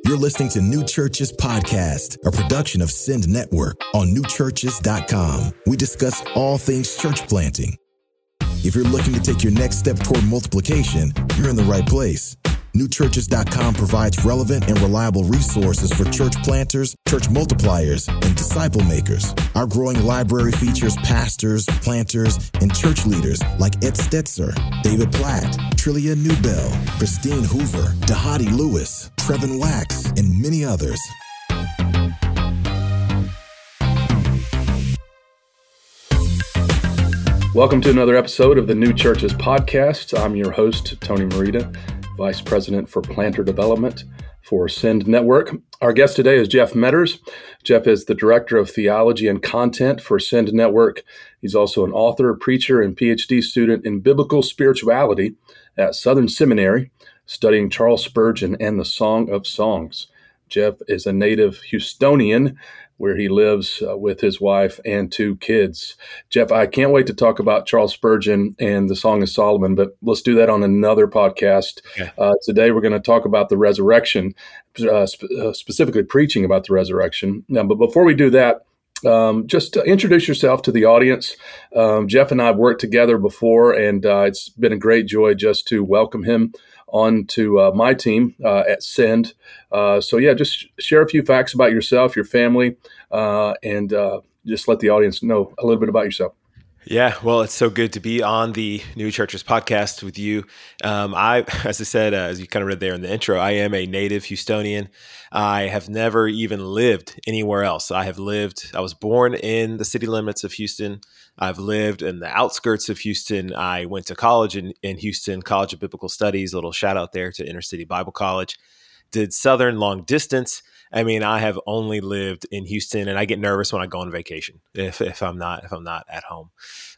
You're listening to New Churches Podcast, a production of Send Network on newchurches.com. We discuss all things church planting. If you're looking to take your next step toward multiplication, you're in the right place. Newchurches.com provides relevant and reliable resources for church planters, church multipliers, and disciple makers. Our growing library features pastors, planters, and church leaders like Ed Stetzer, David Platt, Trillia Newbell, Christine Hoover, Dahadi Lewis, Trevin Wax, and many others. Welcome to another episode of the New Churches Podcast. I'm your host, Tony Merida, Vice President for Planter Development for Send Network. Our guest today is Jeff Metters. Jeff is the Director of Theology and Content for Send Network. He's also an author, preacher, and PhD student in Biblical Spirituality at Southern Seminary, studying Charles Spurgeon and the Song of Songs. Jeff is a native Houstonian, where he lives with his wife and two kids. Jeff, I can't wait to talk about Charles Spurgeon and the Song of Solomon, but let's do that on another podcast. Okay. Today, we're going to talk about the resurrection, specifically preaching about the resurrection. But before we do that, just introduce yourself to the audience. Jeff and I have worked together before, and it's been a great joy just to welcome him onto my team at Send. Just share a few facts about yourself, your family, and just let the audience know a little bit about yourself. Yeah, well, it's so good to be on the New Churches Podcast with you. As I said, as you kind of read there in the intro, I am a native Houstonian. I have never even lived anywhere else. I was born in the city limits of Houston. I've lived in the outskirts of Houston. I went to college in Houston, College of Biblical Studies, a little shout out there to Intercity Bible College. Did Southern long distance. I mean, I have only lived in Houston, and I get nervous when I go on vacation if I'm not at home.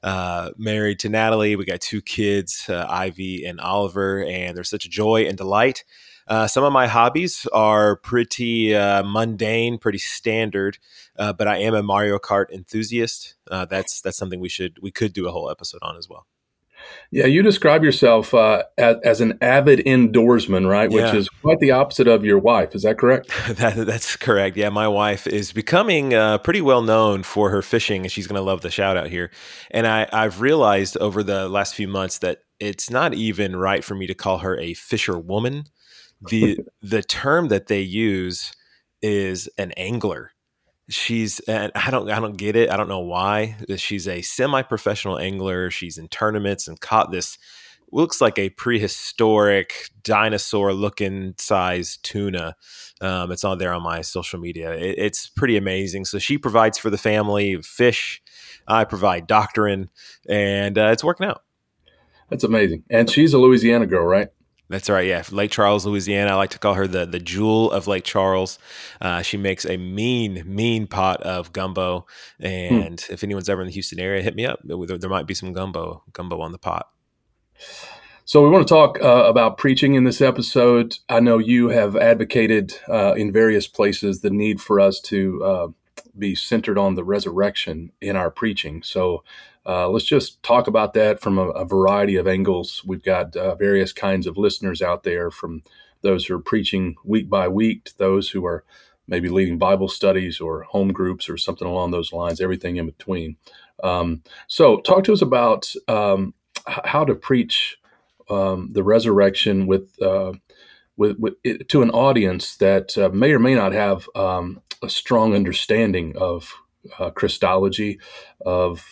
Married to Natalie, we got two kids, Ivy and Oliver, and they're such a joy and delight. Some of my hobbies are pretty mundane, pretty standard, but I am a Mario Kart enthusiast. That's something we could do a whole episode on as well. Yeah, you describe yourself as an avid indoorsman, right? Which is quite the opposite of your wife. Is that correct? That's correct. Yeah, my wife is becoming pretty well known for her fishing, and she's going to love the shout out here. And I've realized over the last few months that it's not even right for me to call her a fisherwoman. The term that they use is an angler. And I don't get it. I don't know why. She's a semi-professional angler. She's in tournaments and caught this, looks like a prehistoric dinosaur-looking size tuna. It's on there on my social media. It's pretty amazing. So she provides for the family fish. I provide doctrine, and it's working out. That's amazing. And she's a Louisiana girl, right? That's right, yeah. Lake Charles, Louisiana. I like to call her the jewel of Lake Charles. She makes a mean pot of gumbo. And if anyone's ever in the Houston area, hit me up. There might be some gumbo on the pot. So we want to talk about preaching in this episode. I know you have advocated in various places the need for us to be centered on the resurrection in our preaching. So let's just talk about that from a variety of angles. We've got various kinds of listeners out there, from those who are preaching week by week to those who are maybe leading Bible studies or home groups or something along those lines, everything in between. So talk to us about how to preach the resurrection with to an audience that may or may not have a strong understanding of Christology, of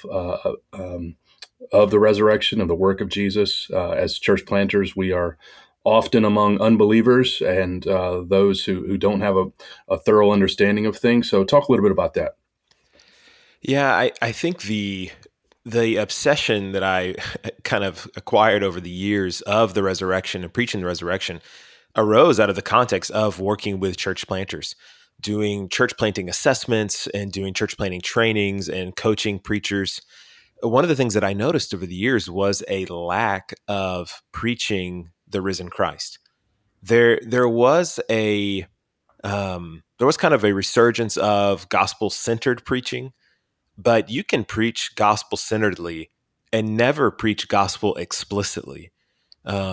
the resurrection, of the work of Jesus. As church planters, we are often among unbelievers and those who don't have a thorough understanding of things. So talk a little bit about that. Yeah, I think the obsession that I kind of acquired over the years of the resurrection and preaching the resurrection arose out of the context of working with church planters, doing church planting assessments and doing church planting trainings and coaching preachers. One of the things that I noticed over the years was a lack of preaching the risen Christ. There was kind of a resurgence of gospel-centered preaching, but you can preach gospel-centeredly and never preach gospel explicitly.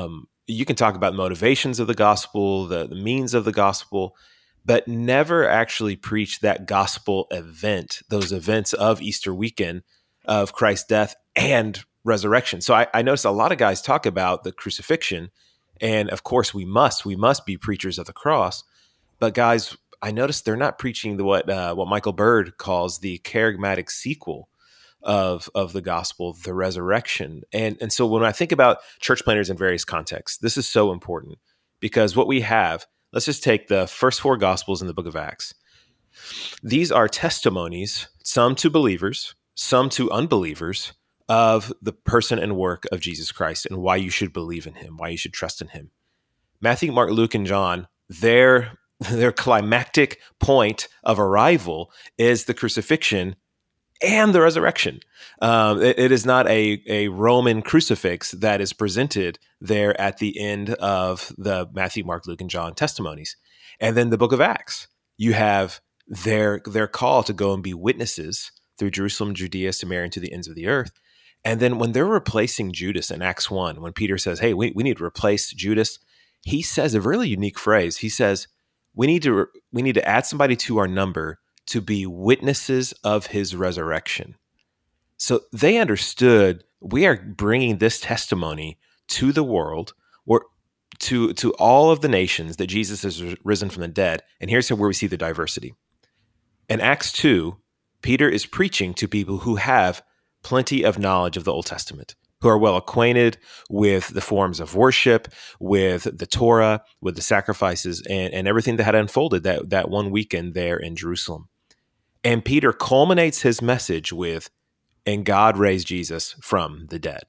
you can talk about motivations of the gospel, the means of the gospel, but never actually preach that gospel event, those events of Easter weekend, of Christ's death and resurrection. So I noticed a lot of guys talk about the crucifixion, and of course we must be preachers of the cross. But guys, I noticed they're not preaching what Michael Bird calls the charismatic sequel of the gospel, the resurrection. And so when I think about church planters in various contexts, this is so important, because what we have, let's just take the first 4 gospels in the book of Acts. These are testimonies, some to believers, some to unbelievers, of the person and work of Jesus Christ and why you should believe in him, why you should trust in him. Matthew, Mark, Luke, and John, their climactic point of arrival is the crucifixion and the resurrection. It is not a Roman crucifix that is presented there at the end of the Matthew, Mark, Luke, and John testimonies. And then the book of Acts, you have their call to go and be witnesses through Jerusalem, Judea, Samaria, and to the ends of the earth. And then when they're replacing Judas in Acts 1, when Peter says, hey, we need to replace Judas, he says a really unique phrase. He says, we need to add somebody to our number to be witnesses of his resurrection. So they understood, we are bringing this testimony to the world, or to all of the nations, that Jesus has risen from the dead. And here's where we see the diversity. In Acts 2, Peter is preaching to people who have plenty of knowledge of the Old Testament, who are well acquainted with the forms of worship, with the Torah, with the sacrifices, and everything that had unfolded that one weekend there in Jerusalem. And Peter culminates his message with, and God raised Jesus from the dead.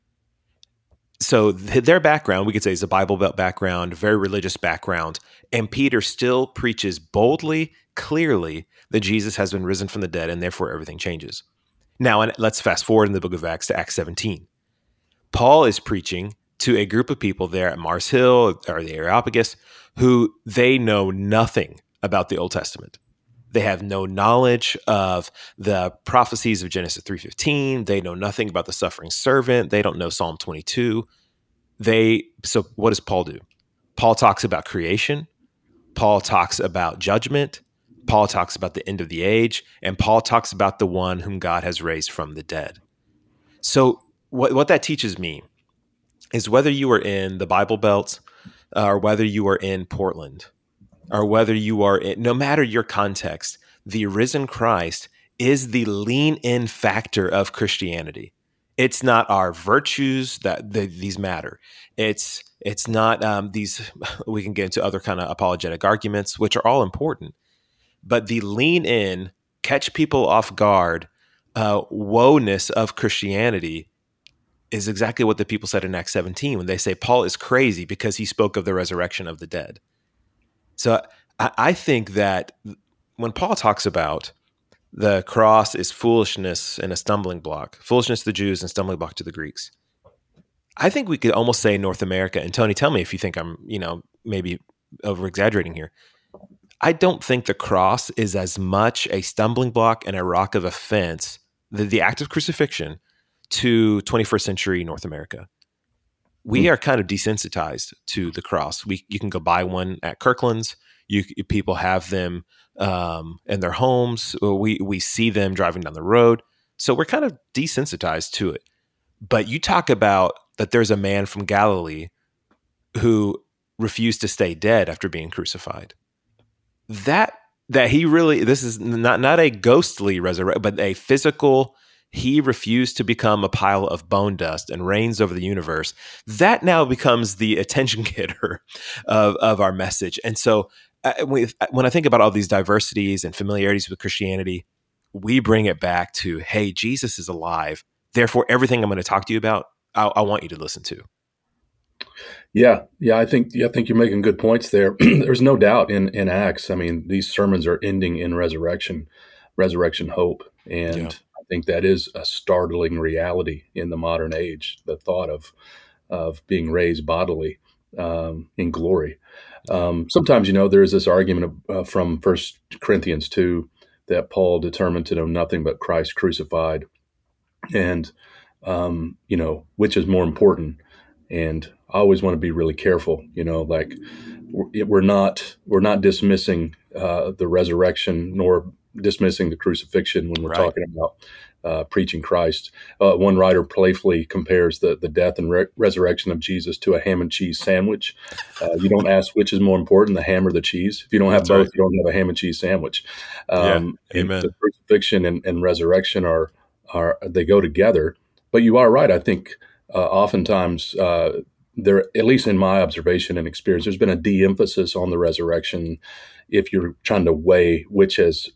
So their background, we could say, is a Bible Belt background, very religious background. And Peter still preaches boldly, clearly, that Jesus has been risen from the dead, and therefore everything changes. Now, and let's fast forward in the book of Acts to Acts 17. Paul is preaching to a group of people there at Mars Hill, or the Areopagus, who they know nothing about the Old Testament. They have no knowledge of the prophecies of Genesis 3:15. They know nothing about the suffering servant. They don't know Psalm 22. So what does Paul do? Paul talks about creation. Paul talks about judgment. Paul talks about the end of the age. And Paul talks about the one whom God has raised from the dead. So what that teaches me is, whether you are in the Bible Belt, or whether you are in Portland, or whether you are in, no matter your context, the risen Christ is the lean-in factor of Christianity. It's not our virtues these matter. It's not these. We can get into other kind of apologetic arguments, which are all important. But the lean-in, catch people off guard, woe-ness of Christianity is exactly what the people said in Acts 17 when they say Paul is crazy because he spoke of the resurrection of the dead. So I think that when Paul talks about the cross is foolishness and a stumbling block, foolishness to the Jews and stumbling block to the Greeks, I think we could almost say North America, and Tony, tell me if you think I'm, maybe over-exaggerating here. I don't think the cross is as much a stumbling block and a rock of offense, the act of crucifixion, to 21st century North America. We are kind of desensitized to the cross. You can go buy one at Kirkland's. People have them in their homes. We see them driving down the road. So we're kind of desensitized to it. But you talk about that there's a man from Galilee who refused to stay dead after being crucified. That he really, this is not a ghostly resurrection, but a physical. He refused to become a pile of bone dust and reigns over the universe. That now becomes the attention getter of our message. And so when I think about all these diversities and familiarities with Christianity, we bring it back to, hey, Jesus is alive. Therefore, everything I'm going to talk to you about, I want you to listen to. Yeah. I think you're making good points there. There's no doubt in Acts. I mean, these sermons are ending in resurrection hope. And yeah. I think that is a startling reality in the modern age, the thought of being raised bodily in glory. Sometimes, there is this argument from 1 Corinthians 2 that Paul determined to know nothing but Christ crucified, and, which is more important. And I always want to be really careful, like we're not dismissing the resurrection nor dismissing the crucifixion when we're Right. talking about preaching Christ. One writer playfully compares the death and resurrection of Jesus to a ham and cheese sandwich. You don't ask which is more important, the ham or the cheese. If you don't have That's both, right. you don't have a ham and cheese sandwich. Yeah. And Amen. the crucifixion and resurrection are they go together. But you are right. I think oftentimes there, at least in my observation and experience, there's been a de-emphasis on the resurrection. If you're trying to weigh which has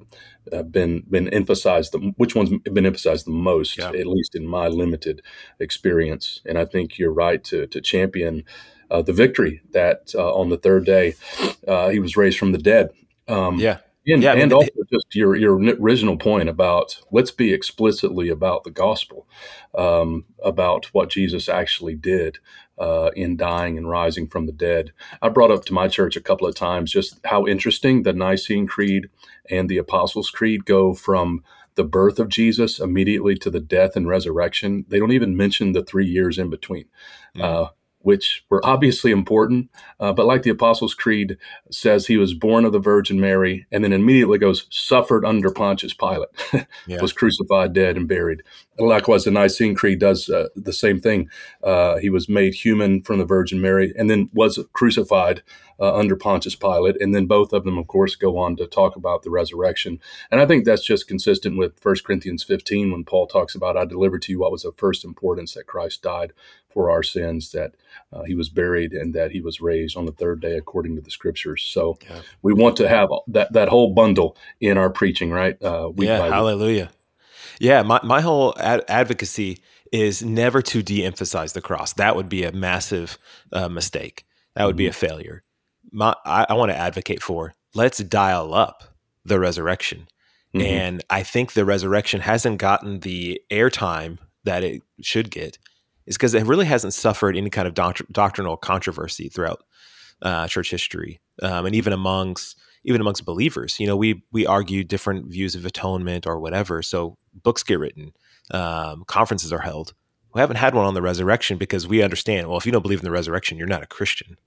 been emphasized, which one's been emphasized the most, Yeah. at least in my limited experience. And I think you're right to champion the victory that on the third day he was raised from the dead. Yeah. And, Yeah. I mean, and also just your original point about let's be explicitly about the gospel, about what Jesus actually did in dying and rising from the dead. I brought up to my church a couple of times just how interesting the Nicene Creed and the Apostles' Creed go from the birth of Jesus immediately to the death and resurrection. They don't even mention the 3 years in between. Which were obviously important. But like the Apostles' Creed says, he was born of the Virgin Mary, and then immediately goes, suffered under Pontius Pilate, Yeah. was crucified, dead, and buried. And likewise, the Nicene Creed does the same thing. He was made human from the Virgin Mary, and then was crucified under Pontius Pilate. And then both of them, of course, go on to talk about the resurrection. And I think that's just consistent with 1 Corinthians 15, when Paul talks about, I delivered to you what was of first importance, that Christ died for our sins, that he was buried, and that he was raised on the third day according to the scriptures. So we want to have that whole bundle in our preaching, right? Week by week. Hallelujah. Yeah, my whole advocacy is never to de-emphasize the cross. That would be a massive mistake. That would be a failure. I want to advocate for, let's dial up the resurrection. And I think the resurrection hasn't gotten the airtime that it should get. Is because it really hasn't suffered any kind of doctrinal controversy throughout church history, and even amongst believers. We argue different views of atonement or whatever. So books get written, conferences are held. We haven't had one on the resurrection because we understand. Well, if you don't believe in the resurrection, you're not a Christian.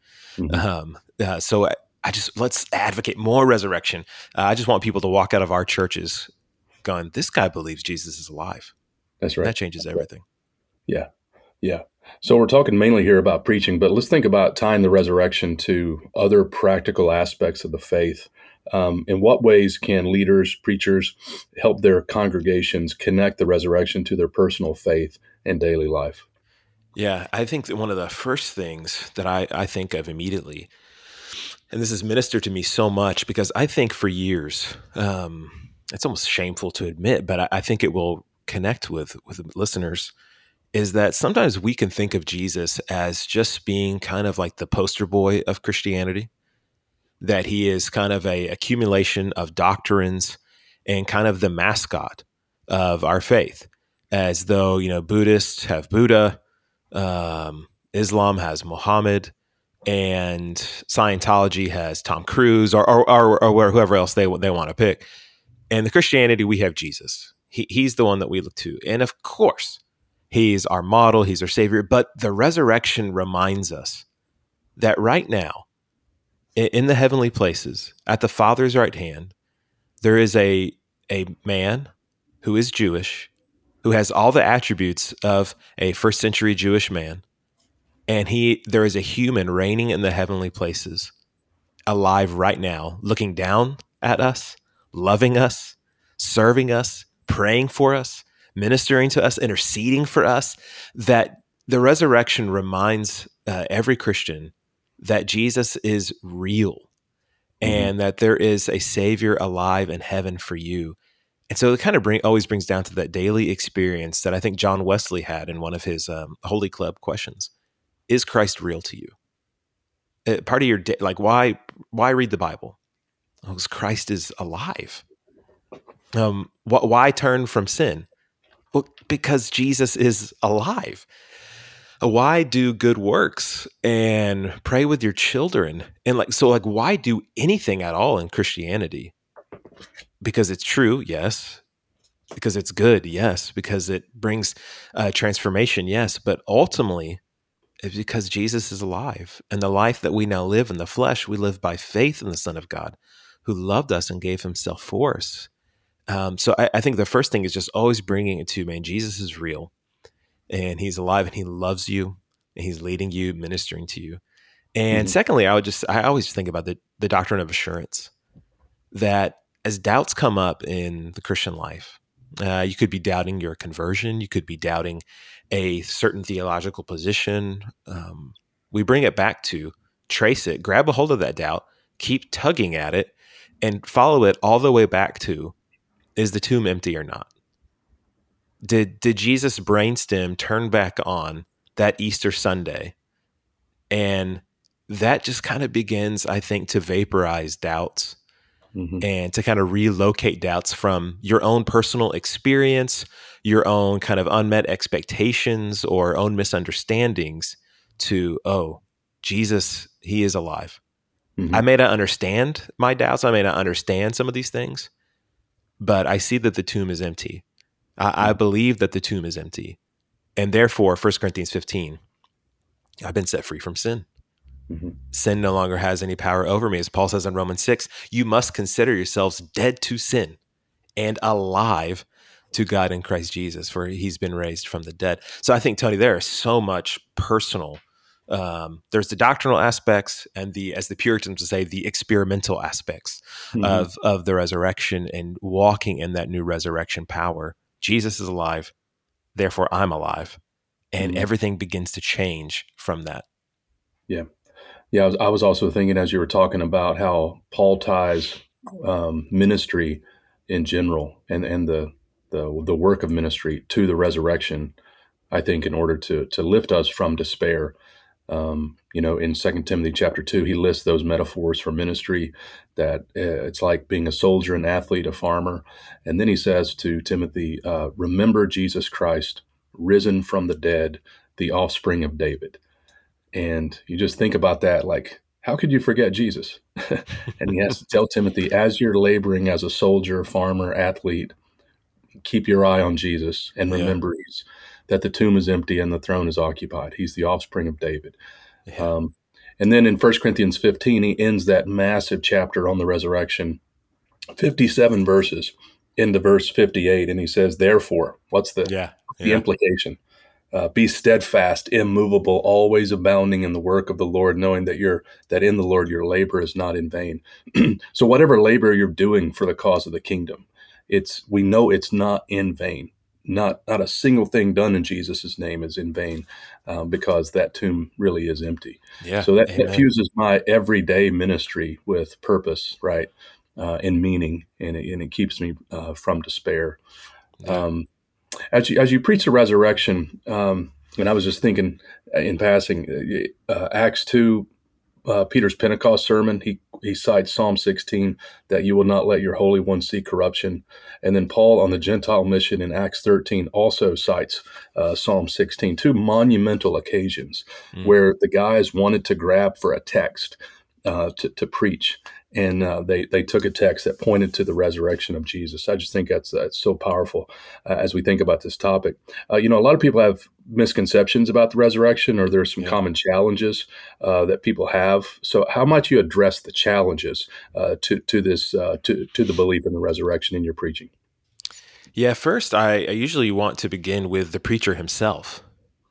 So let's advocate more resurrection. I just want people to walk out of our churches going, "This guy believes Jesus is alive." That's right. That changes everything. Yeah. Yeah. So we're talking mainly here about preaching, but let's think about tying the resurrection to other practical aspects of the faith. In what ways can leaders, preachers help their congregations connect the resurrection to their personal faith and daily life? Yeah, I think that one of the first things that I think of immediately, and this has ministered to me so much because I think for years, it's almost shameful to admit, but I think it will connect with listeners, is that sometimes we can think of Jesus as just being kind of like the poster boy of Christianity, that he is kind of a accumulation of doctrines and kind of the mascot of our faith, as though, Buddhists have Buddha, Islam has Muhammad, and Scientology has Tom Cruise or whoever else they want to pick. And the Christianity, we have Jesus. He's the one that we look to. And of course, he's our model, he's our savior. But the resurrection reminds us that right now, in the heavenly places, at the Father's right hand, there is a man who is Jewish, who has all the attributes of a first century Jewish man. And there is a human reigning in the heavenly places, alive right now, looking down at us, loving us, serving us, praying for us, ministering to us, interceding for us. That the resurrection reminds every Christian that Jesus is real and that there is a Savior alive in heaven for you. And so it kind of always brings down to that daily experience that I think John Wesley had in one of his Holy Club questions. Is Christ real to you? Part of your day, like why read the Bible? Because Christ is alive. Why turn from sin? Well, because Jesus is alive. Why do good works and pray with your children? And why do anything at all in Christianity? Because it's true, yes. Because it's good, yes. Because it brings transformation, yes. But ultimately, is because Jesus is alive. And the life that we now live in the flesh, we live by faith in the Son of God, who loved us and gave himself for us. So I think the first thing is just always bringing it to, man, Jesus is real, and he's alive, and he loves you, and he's leading you, ministering to you. And secondly, I always think about the doctrine of assurance, that as doubts come up in the Christian life, you could be doubting your conversion. You could be doubting a certain theological position. We bring it back to trace it, grab a hold of that doubt, keep tugging at it, and follow it all the way back to, is the tomb empty or not? Did Jesus' brainstem turn back on that Easter Sunday? And that just kind of begins, I think, to vaporize doubts and to kind of relocate doubts from your own personal experience, your own kind of unmet expectations or own misunderstandings to, oh, Jesus, he is alive. I may not understand my doubts. I may not understand some of these things, but I see that the tomb is empty. I believe that the tomb is empty. And therefore, 1 Corinthians 15, I've been set free from sin. Sin no longer has any power over me. As Paul says in Romans 6, you must consider yourselves dead to sin and alive to God in Christ Jesus, for he's been raised from the dead. So I think, Tony, there is so much personal. There's the doctrinal aspects and as the Puritans would say, the experimental aspects of the resurrection and walking in that new resurrection power. Jesus is alive, therefore I'm alive. And everything begins to change from that. Yeah. Yeah, I was also thinking as you were talking about how Paul ties ministry in general and the work of ministry to the resurrection, I think, in order to lift us from despair. In 2 Timothy chapter 2, he lists those metaphors for ministry, that it's like being a soldier, an athlete, a farmer. And then he says to Timothy, remember Jesus Christ, risen from the dead, the offspring of David. And you just think about that, like, how could you forget Jesus? And he has to tell Timothy, as you're laboring as a soldier, farmer, athlete, keep your eye on Jesus and remember that the tomb is empty and the throne is occupied. He's the offspring of David. Yeah. And then in 1 Corinthians 15, he ends that massive chapter on the resurrection, 57 verses into verse 58. And he says, therefore, what's the implication? Be steadfast, immovable, always abounding in the work of the Lord, knowing that in the Lord your labor is not in vain. So whatever labor you're doing for the cause of the kingdom, we know it's not in vain. Not a single thing done in Jesus' name is in vain, because that tomb really is empty. Yeah, so that fuses my everyday ministry with purpose, right, and meaning, and it keeps me from despair. Yeah. As you preach the resurrection, and I was just thinking in passing, Acts 2, Peter's Pentecost sermon, he cites Psalm 16, that you will not let your Holy One see corruption. And then Paul on the Gentile mission in Acts 13 also cites Psalm 16, two monumental occasions where the guys wanted to grab for a text to preach. And they took a text that pointed to the resurrection of Jesus. I just think that's so powerful as we think about this topic. A lot of people have misconceptions about the resurrection, or there's some common challenges that people have. So how might you address the challenges to the belief in the resurrection in your preaching? Yeah, first, I usually want to begin with the preacher himself,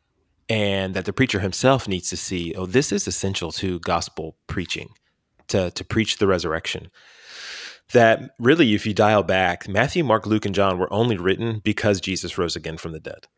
and that the preacher himself needs to see, this is essential to gospel preaching. To preach the resurrection. That really, if you dial back, Matthew, Mark, Luke, and John were only written because Jesus rose again from the dead.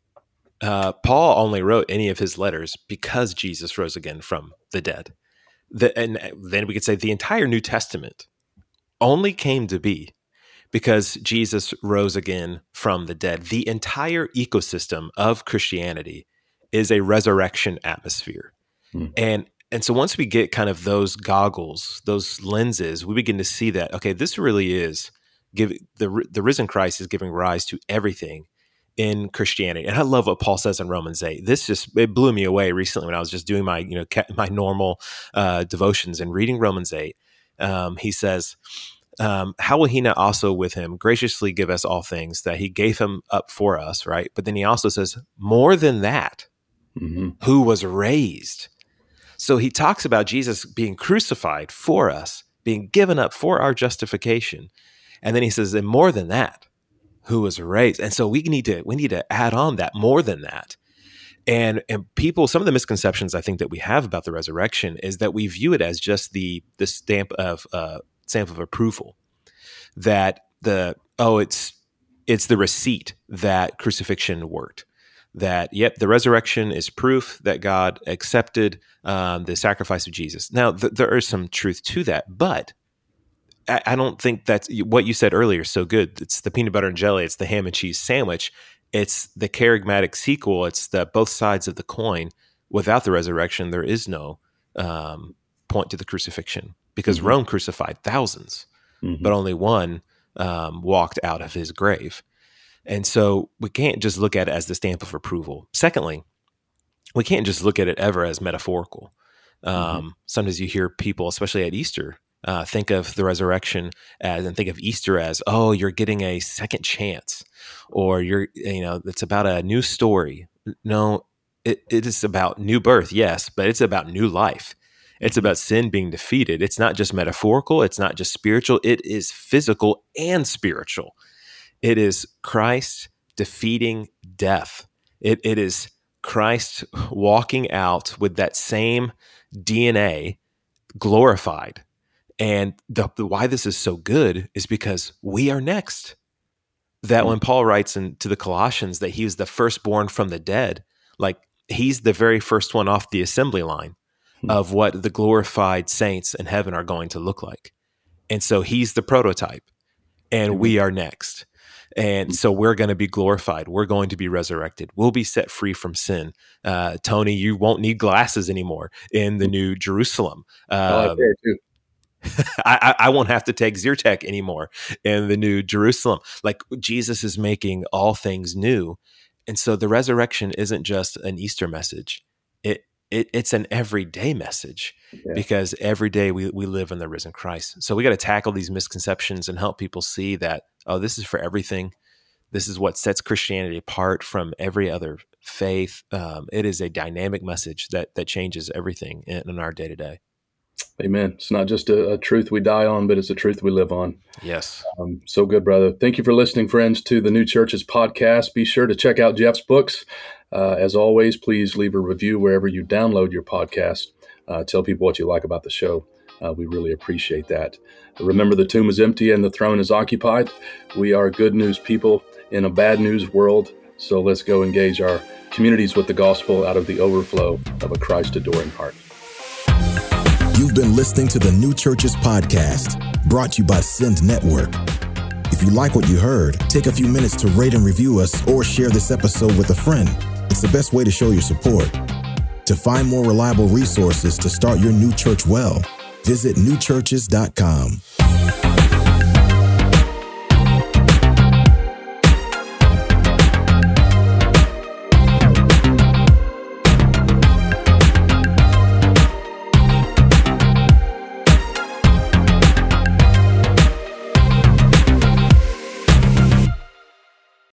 Paul only wrote any of his letters because Jesus rose again from the dead. And then we could say the entire New Testament only came to be because Jesus rose again from the dead. The entire ecosystem of Christianity is a resurrection atmosphere. And so once we get kind of those goggles, those lenses, we begin to see that, okay, this really is the risen Christ is giving rise to everything in Christianity. And I love what Paul says in Romans 8. It blew me away recently when I was just doing my normal devotions and reading Romans 8. He says, how will he not also with him graciously give us all things, that he gave him up for us, right? But then he also says, more than that, who was raised. So he talks about Jesus being crucified for us, being given up for our justification. And then he says, and more than that, who was raised. And so we need to add on that more than that. And people, some of the misconceptions I think that we have about the resurrection is that we view it as just the stamp of approval, that it's the receipt that crucifixion worked. That, yep, the resurrection is proof that God accepted the sacrifice of Jesus. Now, there is some truth to that, but I don't think that's what you said earlier is so good. It's the peanut butter and jelly. It's the ham and cheese sandwich. It's the charismatic sequel. It's the both sides of the coin. Without the resurrection, there is no point to the crucifixion, because Rome crucified thousands, but only one walked out of his grave. And so we can't just look at it as the stamp of approval. Secondly, we can't just look at it ever as metaphorical. Sometimes you hear people, especially at Easter, think of the resurrection and think of Easter as, oh, you're getting a second chance, or it's about a new story. No, it is about new birth, yes, but it's about new life. It's about sin being defeated. It's not just metaphorical. It's not just spiritual. It is physical and spiritual. It is Christ defeating death. It is Christ walking out with that same DNA glorified. And the why this is so good is because we are next. That when Paul writes to the Colossians that he was the firstborn from the dead, like he's the very first one off the assembly line of what the glorified saints in heaven are going to look like. And so he's the prototype, and we are next. And so we're going to be glorified. We're going to be resurrected. We'll be set free from sin. Tony, you won't need glasses anymore in the New Jerusalem. I won't have to take Zyrtec anymore in the New Jerusalem. Like, Jesus is making all things new. And so the resurrection isn't just an Easter message. It's an everyday message, because every day we live in the risen Christ. So we got to tackle these misconceptions and help people see that, oh, this is for everything. This is what sets Christianity apart from every other faith. It is a dynamic message that changes everything in our day to day. Amen. It's not just a truth we die on, but it's a truth we live on. Yes. So good, brother. Thank you for listening, friends, to the New Churches podcast. Be sure to check out Jeff's books. As always, please leave a review wherever you download your podcast. Tell people what you like about the show. We really appreciate that. Remember, the tomb is empty and the throne is occupied. We are good news people in a bad news world. So let's go engage our communities with the gospel out of the overflow of a Christ-adoring heart. You've been listening to the New Churches podcast, brought to you by Send Network. If you like what you heard, take a few minutes to rate and review us, or share this episode with a friend. It's the best way to show your support. To find more reliable resources to start your new church well, visit newchurches.com.